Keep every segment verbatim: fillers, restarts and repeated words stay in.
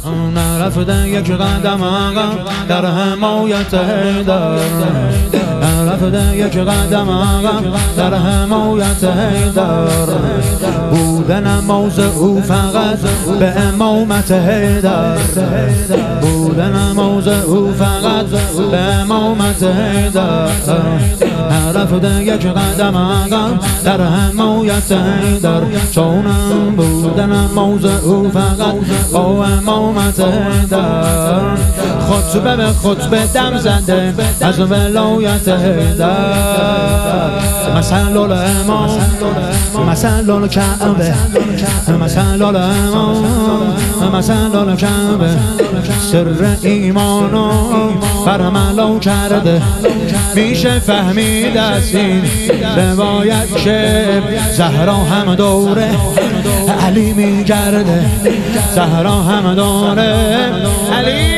نرفته یک قدم عقب در حمایت حیدر، نرفته یک قدم عقب در حمایت حیدر. بودن نماز او فقط به امامت حیدر، بودن نماز او فقط به امامت حیدر. نرفته یک قدم عقب در حمایت حیدر، چونم بودن نماز او فقط با امامت حیدر. خطبه به خطبه دم زده از ولایت حیدر. مثل الامام مثل الکعبه، مثل الامام مثل الکعبه. سر ایمانو برملا کرده، میشه فهمید از این روایت که زهرا هم دوره علی میگرده، زهرا هم دوره علی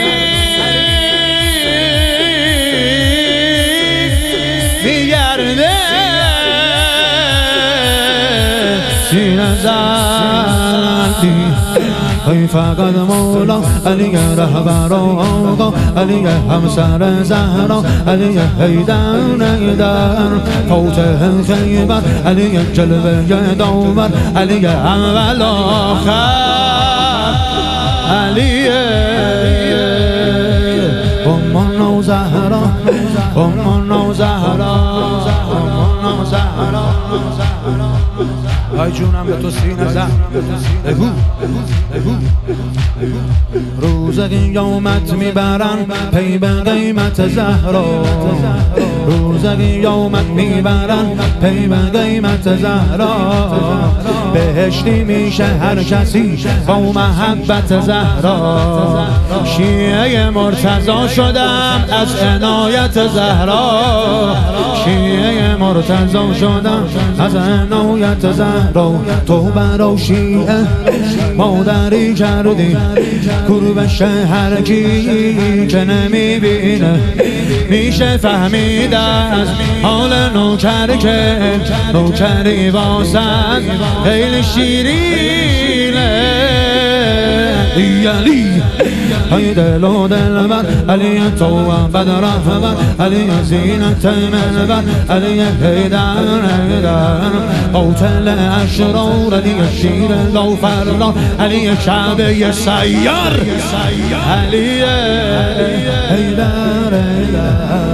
میگرده. سینه زدی ای فقط مولا علی رهبر آقا، علی همسر زهرا، علی حیدر حیدر. فاتح خیبر علی جلوه داور، علی اول آخر، علی امان و زهرا، امان و زهرا، امان و زهرا. ای جونم به تو سینه زد بگو بگو. روز قیامت میبرن پی به قیمت زهرا، روز قیامت میبرن پی به قیمت زهرا. بهشتی میشه هر کسی با محبت زهرا. شیعه مرتضی شدم از عنایت زهرا، شیعه مرتضی شدم از عنایت زهرا. تو برا شیعه مادری کردی، قربش هر کی که نمیبینه میشه فهمید از حال نوکر که نوکری واسد خیلی شیرینه. علی ای دل و دلبر، علی تو بد رهبر، علی زینت منبر، علی حیدر حیدر. قاتل اشرار، علی شیر لوفران، علی کعبه سیار، علی حیدر حیدر.